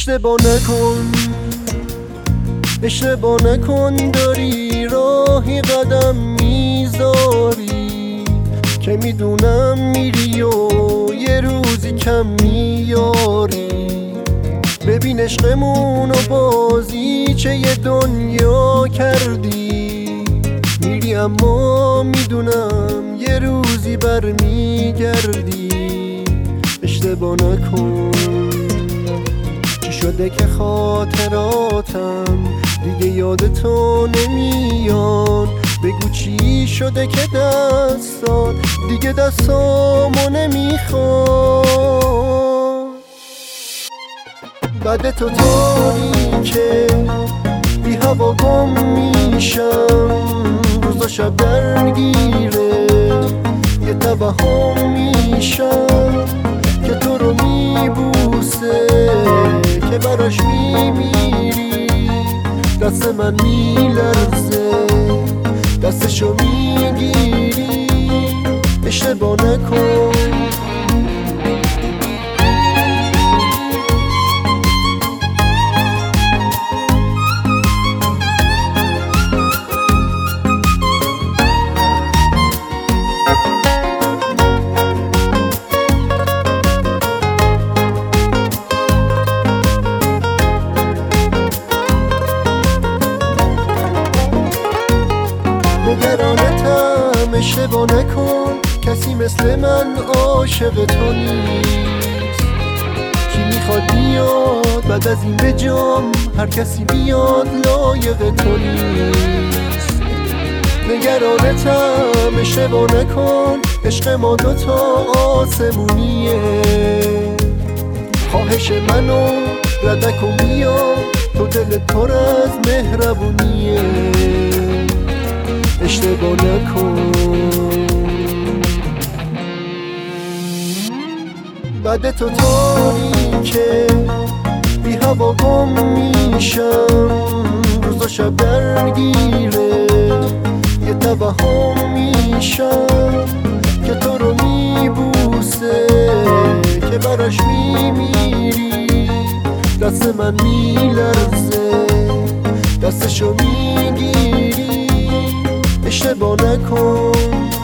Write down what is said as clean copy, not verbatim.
اشتباه نکن، اشتباه نکن، داری راهی قدم میذاری که میدونم میری و یه روزی کم میاری. ببین عشقمون و بازی چه یه دنیا کردی، میری اما میدونم یه روزی برمیگردی. اشتباه نکن، چی شده که خاطراتم دیگه یادتو نمیان؟ بگو چی شده که دستات دیگه دستامو نمیخواد؟ بعد تو تاریکه بی هوا گم میشم، روزا شب درگیره یه توهم میشم که تو رو میبوسه، که براش میمیری. دست من میلرزه، دستشو میگیری. اشتباه نکن، نگرانتم. اشتباه نکن، کسی مثل من عاشق تو نیست. کی میخواد بیاد بعد از این به جام؟ هر کسی بیاد لایق تو نیست. نگرانتم. اشتباه نکن، عشق ما دوتا آسمونیه. خواهش منو رد کن، بیا تو دلت پر از مهربونیه. اشتباه نکن، بعد تو تاریکه بی هوا گم میشم، روزا شب درگیره یه توهم میشم که تو رو میبوسه، که براش میمیری. دست من میلرزه، دستشو میگیری. اشتباه نکن.